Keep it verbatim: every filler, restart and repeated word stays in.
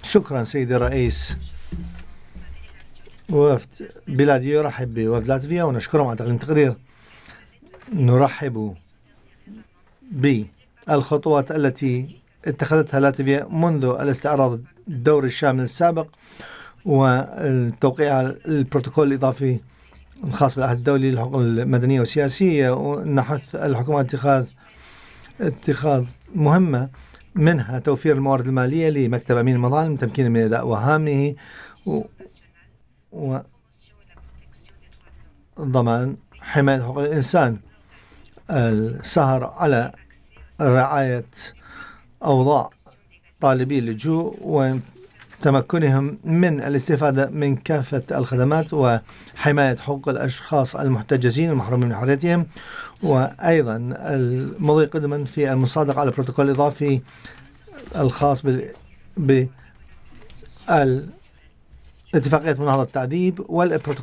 شكرا سيدي الرئيس. وفد بلادي يرحب بوفد لاتفيا ونشكرهم على تقديم التقرير. نرحب بالخطوات التي اتخذتها لاتفيا منذ الاستعراض الدوري الشامل السابق والتوقيع على البروتوكول الإضافي الخاص بالعهد الدولي للحقوق المدنية والسياسية، ونحث الحكومة اتخاذ اتخاذ مهمة منها توفير الموارد المالية لمكتب أمين المظالم تمكين من أداء مهامه وضمان حماية حقوق الإنسان، السهر على رعاية أوضاع طالبي اللجوء وتمكنهم من الاستفادة من كافة الخدمات وحماية حقوق الأشخاص المحتجزين المحرومين من حريتهم، وأيضا المضي قدما في المصادقة على البروتوكول الإضافي الخاص بالاتفاقية مناهضة التعذيب والبروتوكول